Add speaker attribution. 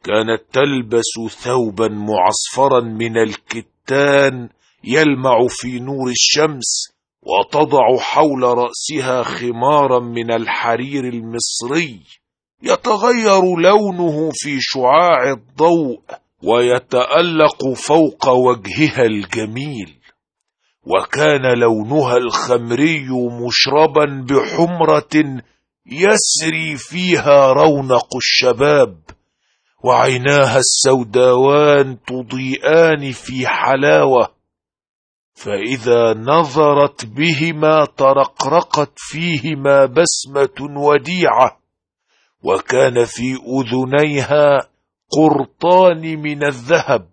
Speaker 1: كانت تلبس ثوبا معصفرا من الكتان يلمع في نور الشمس، وتضع حول رأسها خمارا من الحرير المصري يتغير لونه في شعاع الضوء ويتألق فوق وجهها الجميل، وكان لونها الخمري مشربا بحمرة يسري فيها رونق الشباب، وعيناها السوداوان تضيئان في حلاوة، فإذا نظرت بهما ترقرقت فيهما بسمة وديعة، وكان في أذنيها قرطان من الذهب،